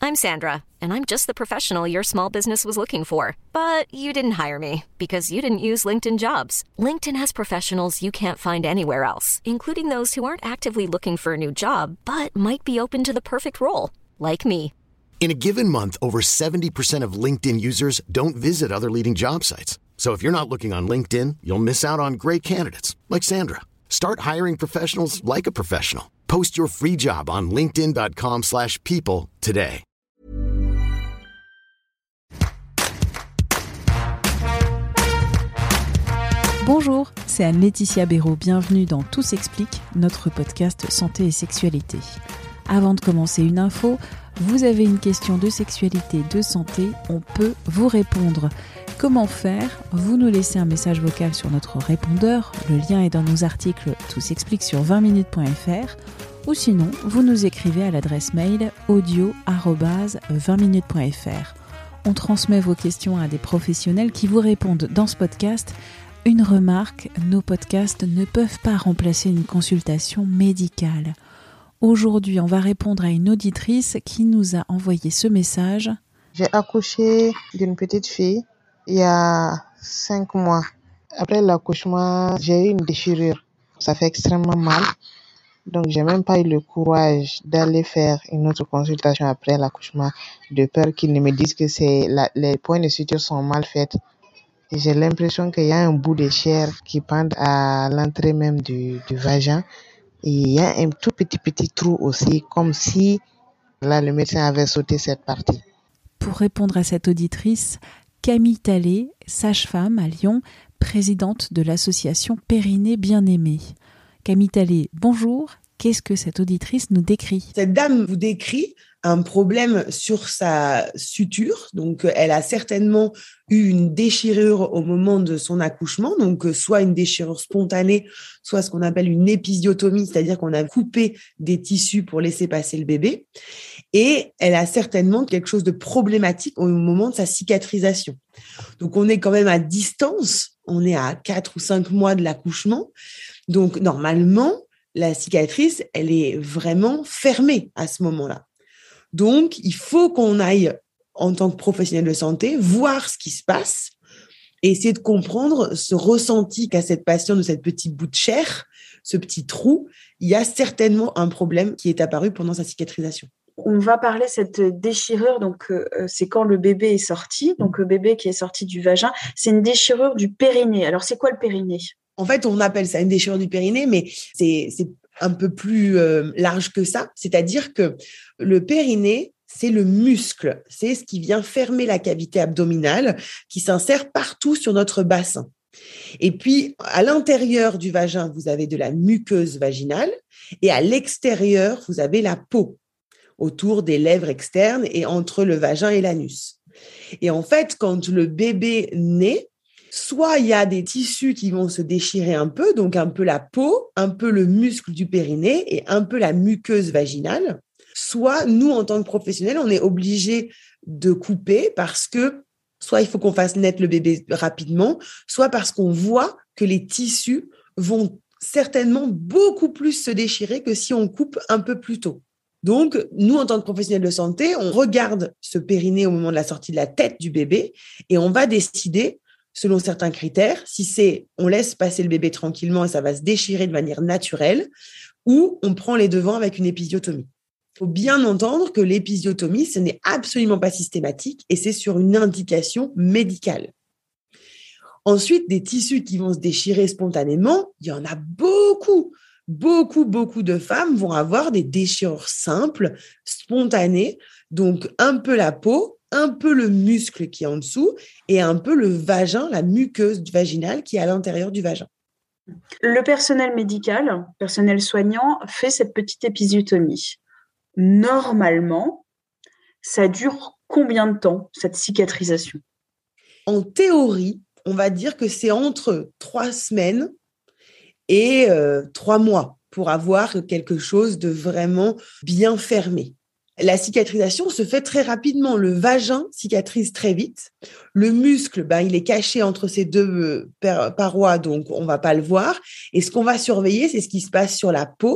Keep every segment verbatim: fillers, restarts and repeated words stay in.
I'm Sandra, and I'm just the professional your small business was looking for. But you didn't hire me because you didn't use LinkedIn Jobs. LinkedIn has professionals you can't find anywhere else, including those who aren't actively looking for a new job, but might be open to the perfect role, like me. In a given month, over seventy percent of LinkedIn users don't visit other leading job sites. So if you're not looking on LinkedIn, you'll miss out on great candidates like Sandra. Start hiring professionals like a professional. Post your free job on linkedin.com slash people today. Bonjour, c'est Anne-Laetitia Béraud. Bienvenue dans Tout s'explique, notre podcast santé et sexualité. Avant de commencer une info, vous avez une question de sexualité, de santé, on peut vous répondre. Comment faire ? Vous nous laissez un message vocal sur notre répondeur, le lien est dans nos articles Tout s'explique sur vingt minutes point f r, ou sinon, vous nous écrivez à l'adresse mail audio arobase vingt minutes point f r. On transmet vos questions à des professionnels qui vous répondent dans ce podcast. Une remarque, nos podcasts ne peuvent pas remplacer une consultation médicale. Aujourd'hui, on va répondre à une auditrice qui nous a envoyé ce message. J'ai accouché d'une petite fille il y a cinq mois. Après l'accouchement, j'ai eu une déchirure. Ça fait extrêmement mal. Donc, j'ai même pas eu le courage d'aller faire une autre consultation après l'accouchement, de peur qu'ils ne me disent que c'est la, les points de suture sont mal faits. Et j'ai l'impression qu'il y a un bout de chair qui pend à l'entrée même du, du vagin. Et il y a un tout petit petit trou aussi, comme si là le médecin avait sauté cette partie. Pour répondre à cette auditrice, Camille Tallet, sage-femme à Lyon, présidente de l'association Périnée Bien-Aimée. Camille Tallet, bonjour. Qu'est-ce que cette auditrice nous décrit ? Cette dame vous décrit un problème sur sa suture. Donc, elle a certainement eu une déchirure au moment de son accouchement. Donc, soit une déchirure spontanée, soit ce qu'on appelle une épisiotomie, c'est-à-dire qu'on a coupé des tissus pour laisser passer le bébé. Et elle a certainement quelque chose de problématique au moment de sa cicatrisation. Donc, on est quand même à distance. On est à quatre ou cinq mois de l'accouchement. Donc, normalement, la cicatrice, elle est vraiment fermée à ce moment-là. Donc, il faut qu'on aille, en tant que professionnel de santé, voir ce qui se passe et essayer de comprendre ce ressenti qu'a cette patiente de cette petite bout de chair, ce petit trou. Il y a certainement un problème qui est apparu pendant sa cicatrisation. On va parler de cette déchirure, donc euh, c'est quand le bébé est sorti, donc le bébé qui est sorti du vagin, c'est une déchirure du périnée. Alors, c'est quoi le périnée ? En fait, on appelle ça une déchirure du périnée, mais c'est, c'est un peu plus euh, large que ça. C'est-à-dire que le périnée, c'est le muscle. C'est ce qui vient fermer la cavité abdominale, qui s'insère partout sur notre bassin. Et puis, à l'intérieur du vagin, vous avez de la muqueuse vaginale et à l'extérieur, vous avez la peau autour des lèvres externes et entre le vagin et l'anus. Et en fait, quand le bébé naît, soit il y a des tissus qui vont se déchirer un peu, donc un peu la peau, un peu le muscle du périnée et un peu la muqueuse vaginale. Soit nous, en tant que professionnels, on est obligés de couper parce que soit il faut qu'on fasse naître le bébé rapidement, soit parce qu'on voit que les tissus vont certainement beaucoup plus se déchirer que si on coupe un peu plus tôt. Donc, nous, en tant que professionnels de santé, on regarde ce périnée au moment de la sortie de la tête du bébé et on va décider selon certains critères, si c'est on laisse passer le bébé tranquillement et ça va se déchirer de manière naturelle, ou on prend les devants avec une épisiotomie. Il faut bien entendre que l'épisiotomie, ce n'est absolument pas systématique et c'est sur une indication médicale. Ensuite, des tissus qui vont se déchirer spontanément, il y en a beaucoup. Beaucoup, beaucoup de femmes vont avoir des déchirures simples, spontanées, donc un peu la peau, un peu le muscle qui est en dessous et un peu le vagin, la muqueuse vaginale qui est à l'intérieur du vagin. Le personnel médical, personnel soignant, fait cette petite épisiotomie. Normalement, ça dure combien de temps, cette cicatrisation ? En théorie, on va dire que c'est entre trois semaines et euh, trois mois pour avoir quelque chose de vraiment bien fermé. La cicatrisation se fait très rapidement. Le vagin cicatrise très vite. Le muscle, ben, il est caché entre ces deux parois, donc on ne va pas le voir. Et ce qu'on va surveiller, c'est ce qui se passe sur la peau,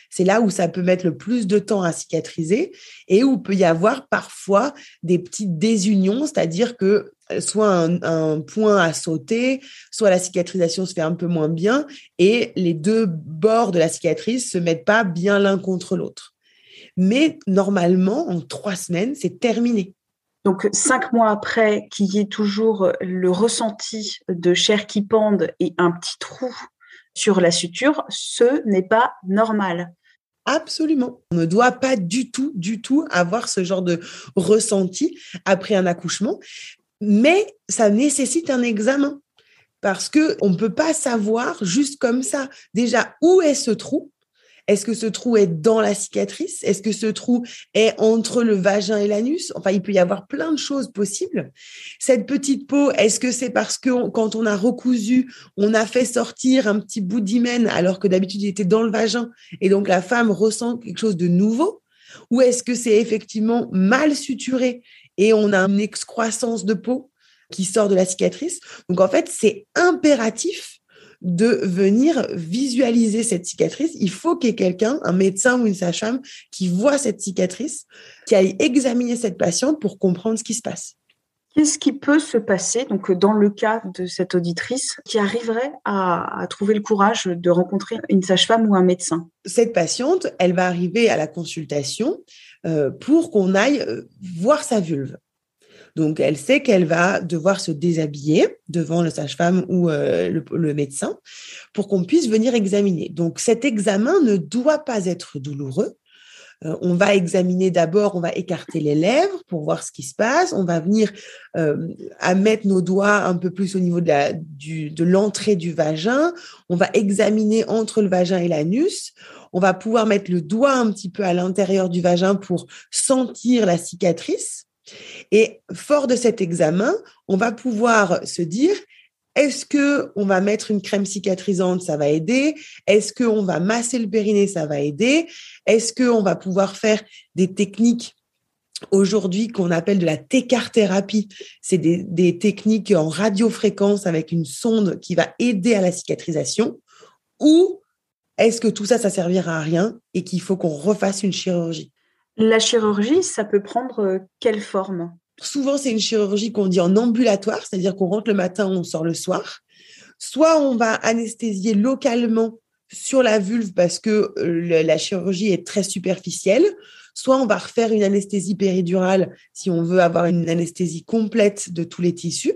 C'est là où ça peut mettre le plus de temps à cicatriser et où peut y avoir parfois des petites désunions, c'est-à-dire que soit un, un point à sauter, soit la cicatrisation se fait un peu moins bien et les deux bords de la cicatrice se mettent pas bien l'un contre l'autre. Mais normalement, en trois semaines, c'est terminé. Donc, cinq mois après, qu'il y ait toujours le ressenti de chair qui pende et un petit trou sur la suture, ce n'est pas normal. Absolument. On ne doit pas du tout, du tout avoir ce genre de ressenti après un accouchement, mais ça nécessite un examen parce qu'on ne peut pas savoir juste comme ça. Déjà, où est ce trou ? Est-ce que ce trou est dans la cicatrice ? Est-ce que ce trou est entre le vagin et l'anus ? Enfin, il peut y avoir plein de choses possibles. Cette petite peau, est-ce que c'est parce que on, quand on a recousu, on a fait sortir un petit bout d'hymen alors que d'habitude il était dans le vagin et donc la femme ressent quelque chose de nouveau ? Ou est-ce que c'est effectivement mal suturé et on a une excroissance de peau qui sort de la cicatrice ? Donc en fait, c'est impératif de venir visualiser cette cicatrice. Il faut qu'il y ait quelqu'un, un médecin ou une sage-femme, qui voit cette cicatrice, qui aille examiner cette patiente pour comprendre ce qui se passe. Qu'est-ce qui peut se passer, donc dans le cas de cette auditrice, qui arriverait à, à trouver le courage de rencontrer une sage-femme ou un médecin ? Cette patiente, elle va arriver à la consultation euh, pour qu'on aille euh, voir sa vulve. Donc, elle sait qu'elle va devoir se déshabiller devant le sage-femme ou euh, le, le médecin pour qu'on puisse venir examiner. Donc, cet examen ne doit pas être douloureux. Euh, on va examiner d'abord, on va écarter les lèvres pour voir ce qui se passe. On va venir euh, à mettre nos doigts un peu plus au niveau de, la, du, de l'entrée du vagin. On va examiner entre le vagin et l'anus. On va pouvoir mettre le doigt un petit peu à l'intérieur du vagin pour sentir la cicatrice. Et fort de cet examen, on va pouvoir se dire, est-ce qu'on va mettre une crème cicatrisante, ça va aider? Est-ce qu'on va masser le périnée, ça va aider? Est-ce qu'on va pouvoir faire des techniques aujourd'hui qu'on appelle de la técarthérapie? C'est des, des techniques en radiofréquence avec une sonde qui va aider à la cicatrisation. Ou est-ce que tout ça, ça servira à rien et qu'il faut qu'on refasse une chirurgie? La chirurgie, ça peut prendre quelle forme ? Souvent, c'est une chirurgie qu'on dit en ambulatoire, c'est-à-dire qu'on rentre le matin, on sort le soir. Soit on va anesthésier localement sur la vulve parce que le, la chirurgie est très superficielle, soit on va refaire une anesthésie péridurale si on veut avoir une anesthésie complète de tous les tissus.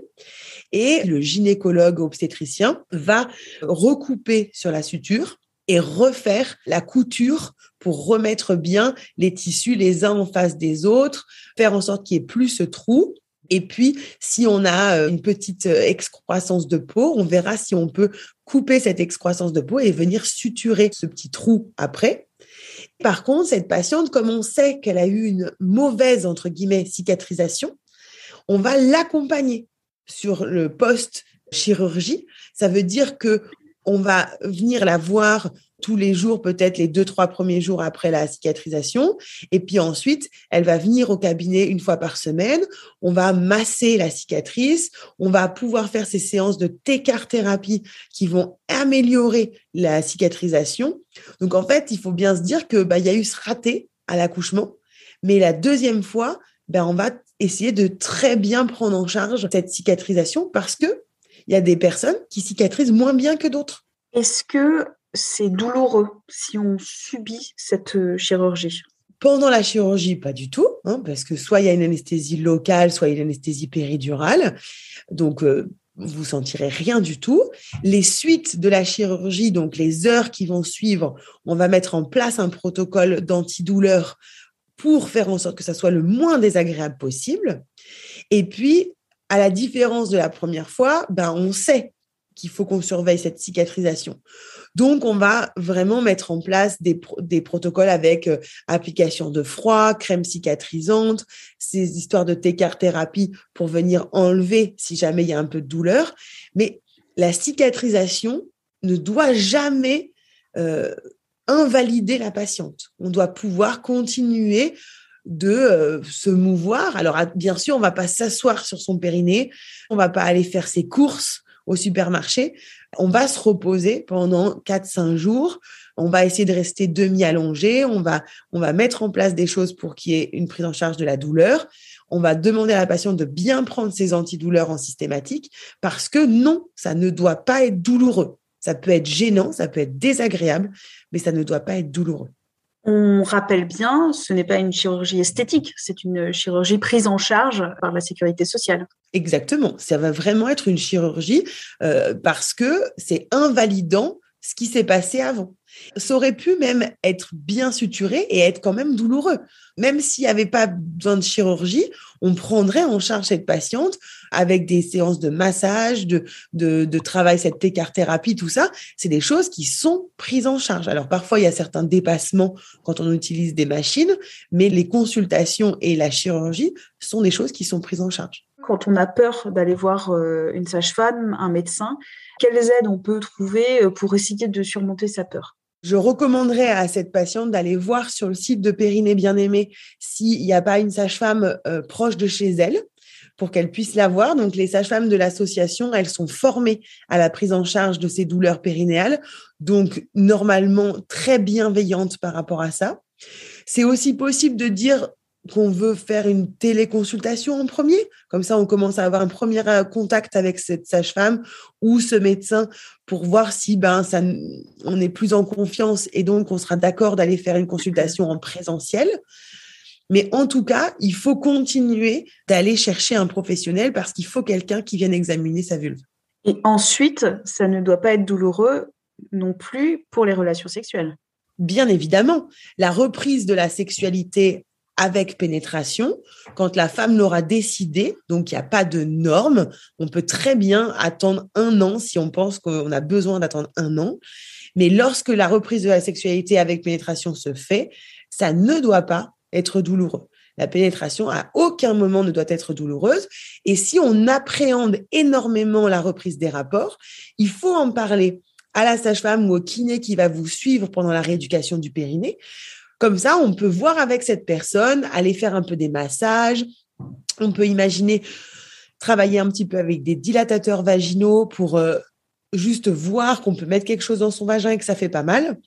Et le gynécologue obstétricien va recouper sur la suture et refaire la couture pour remettre bien les tissus les uns en face des autres, faire en sorte qu'il n'y ait plus ce trou. Et puis, si on a une petite excroissance de peau, on verra si on peut couper cette excroissance de peau et venir suturer ce petit trou après. Par contre, cette patiente, comme on sait qu'elle a eu une mauvaise, entre guillemets, cicatrisation, on va l'accompagner sur le post-chirurgie. Ça veut dire que on va venir la voir tous les jours, peut-être les deux, trois premiers jours après la cicatrisation. Et puis ensuite, elle va venir au cabinet une fois par semaine. On va masser la cicatrice. On va pouvoir faire ces séances de técarthérapie qui vont améliorer la cicatrisation. Donc, en fait, il faut bien se dire que, bah, il y a eu ce raté à l'accouchement. Mais la deuxième fois, bah, on va essayer de très bien prendre en charge cette cicatrisation parce que il y a des personnes qui cicatrisent moins bien que d'autres. Est-ce que c'est douloureux si on subit cette chirurgie ? Pendant la chirurgie, pas du tout, hein, parce que soit il y a une anesthésie locale, soit il y a une anesthésie péridurale. Donc, euh, vous sentirez rien du tout. Les suites de la chirurgie, donc les heures qui vont suivre, on va mettre en place un protocole d'antidouleur pour faire en sorte que ça soit le moins désagréable possible. Et puis, à la différence de la première fois, ben, on sait qu'il faut qu'on surveille cette cicatrisation. Donc, on va vraiment mettre en place des, pro- des protocoles avec euh, application de froid, crème cicatrisante, ces histoires de técarthérapie pour venir enlever si jamais il y a un peu de douleur. Mais la cicatrisation ne doit jamais euh, invalider la patiente. On doit pouvoir continuer de euh, se mouvoir. Alors, bien sûr, on ne va pas s'asseoir sur son périnée, on ne va pas aller faire ses courses au supermarché. On va se reposer pendant quatre à cinq jours On va essayer de rester demi-allongé. On va, on va mettre en place des choses pour qu'il y ait une prise en charge de la douleur. On va demander à la patiente de bien prendre ses antidouleurs en systématique parce que non, ça ne doit pas être douloureux. Ça peut être gênant, ça peut être désagréable, mais ça ne doit pas être douloureux. On rappelle bien, ce n'est pas une chirurgie esthétique, c'est une chirurgie prise en charge par la sécurité sociale. Exactement, ça va vraiment être une chirurgie euh, parce que c'est invalidant ce qui s'est passé avant. Ça aurait pu même être bien suturé et être quand même douloureux. Même s'il n'y avait pas besoin de chirurgie, on prendrait en charge cette patiente avec des séances de massage, de, de, de travail, cette écart-thérapie, tout ça. C'est des choses qui sont prises en charge. Alors parfois, il y a certains dépassements quand on utilise des machines, mais les consultations et la chirurgie sont des choses qui sont prises en charge. Quand on a peur d'aller voir une sage-femme, un médecin, quelles aides on peut trouver pour essayer de surmonter sa peur ? Je recommanderais à cette patiente d'aller voir sur le site de Périnée Bien-Aimée s'il n'y a pas une sage-femme euh, proche de chez elle pour qu'elle puisse la voir. Donc, les sages-femmes de l'association, elles sont formées à la prise en charge de ces douleurs périnéales, donc normalement très bienveillantes par rapport à ça. C'est aussi possible de dire qu'on veut faire une téléconsultation en premier. Comme ça, on commence à avoir un premier contact avec cette sage-femme ou ce médecin pour voir si ben, ça, on est plus en confiance et donc on sera d'accord d'aller faire une consultation en présentiel. Mais en tout cas, il faut continuer d'aller chercher un professionnel parce qu'il faut quelqu'un qui vienne examiner sa vulve. Et ensuite, ça ne doit pas être douloureux non plus pour les relations sexuelles. Bien évidemment, la reprise de la sexualité avec pénétration, quand la femme l'aura décidé, donc il n'y a pas de norme, on peut très bien attendre un an si on pense qu'on a besoin d'attendre un an. Mais lorsque la reprise de la sexualité avec pénétration se fait, ça ne doit pas être douloureux. La pénétration, à aucun moment, ne doit être douloureuse. Et si on appréhende énormément la reprise des rapports, il faut en parler à la sage-femme ou au kiné qui va vous suivre pendant la rééducation du périnée. Comme ça, on peut voir avec cette personne, aller faire un peu des massages. On peut imaginer travailler un petit peu avec des dilatateurs vaginaux pour euh, juste voir qu'on peut mettre quelque chose dans son vagin et que ça fait pas mal.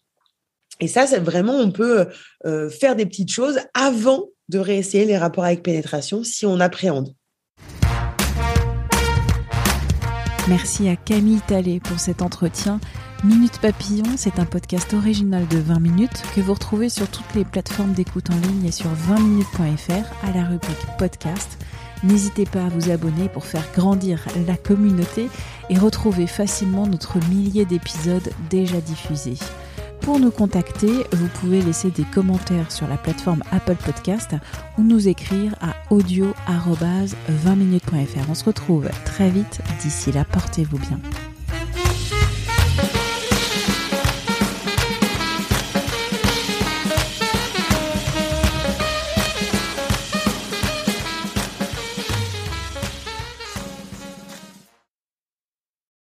Et ça, c'est vraiment, on peut euh, faire des petites choses avant de réessayer les rapports avec pénétration si on appréhende. Merci à Camille Tallet pour cet entretien. Minute Papillon, c'est un podcast original de vingt minutes que vous retrouvez sur toutes les plateformes d'écoute en ligne et sur vingt minutes point f r à la rubrique podcast. N'hésitez pas à vous abonner pour faire grandir la communauté et retrouver facilement notre millier d'épisodes déjà diffusés. Pour nous contacter, vous pouvez laisser des commentaires sur la plateforme Apple Podcast ou nous écrire à audio arobase vingt minutes point f r. On se retrouve très vite. D'ici là, portez-vous bien.